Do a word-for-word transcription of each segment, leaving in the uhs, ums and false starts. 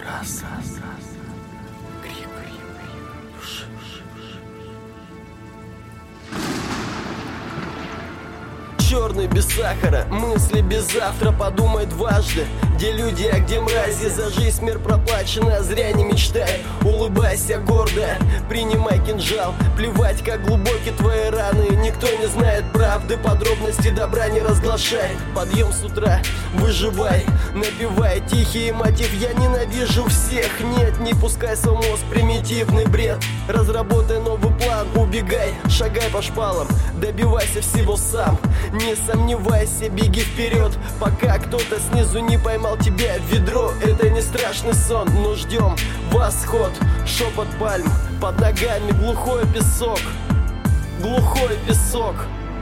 раз, раз, раз. Крик, крик, крик. Ш, ш, ш. Черный без сахара, мысли без завтра, подумай дважды. Где люди, а где мрази, за жизнь мир проплачена, зря не мечтай. Улыбайся гордо, принимай кинжал, плевать, как глубоки твои раны. Никто не знает правды, подробности добра не разглашай. Подъем с утра, выживай, напевай тихий мотив. Я ненавижу всех, нет, не пускай свой мозг примитивный бред. Разработай новый план, убегай, шагай по шпалам, добивайся всего сам. Не сомневайся, беги вперед, пока кто-то снизу не поймал тебя в ведро. Это не страшный сон, но ждем восход. Шепот пальм, под ногами глухой песок. Глухой песок.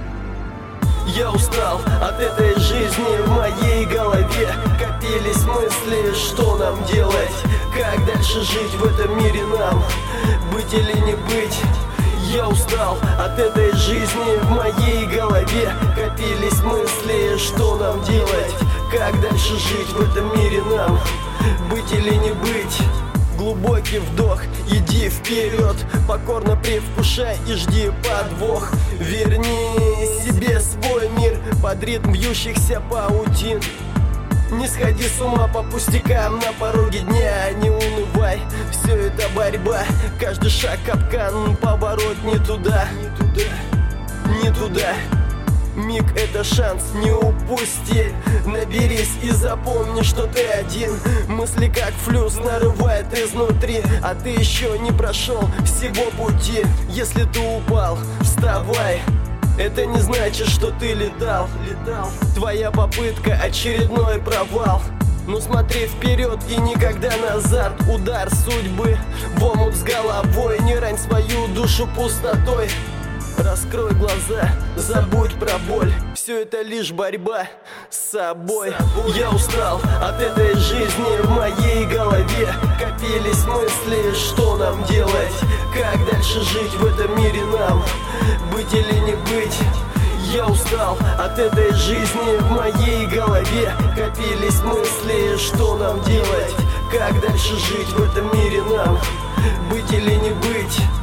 Я устал от этой жизни, в моей голове копились мысли, что нам делать, как дальше жить в этом мире нам, быть или не быть. Я устал от этой жизни, в моей голове копились мысли, что нам делать, как дальше жить в этом мире нам, быть или не быть. Глубокий вдох, иди вперед, покорно привкушай и жди подвох. Верни себе свой мир под ритм вьющихся паутин. Не сходи с ума по пустякам на пороге дня, не унывай, все это борьба. Каждый шаг капкан, поворот не туда, не туда, не туда. Миг — это шанс, не упусти. Наберись и запомни, что ты один. Мысли как флюс нарывает изнутри, а ты еще не прошел всего пути. Если ты упал, вставай. Это не значит, что ты летал, летал. Твоя попытка — очередной провал. Ну смотри вперед и никогда назад. Удар судьбы в омут с головой. Не рань свою душу пустотой. Раскрой глаза, забудь про боль. Все это лишь борьба с собой. Я устал от этой жизни, в моей голове копились мысли, что нам делать, как дальше жить в этом мире нам, быть или не быть. Я устал от этой жизни, в моей голове копились мысли, что нам делать, как дальше жить в этом мире нам, быть или не быть.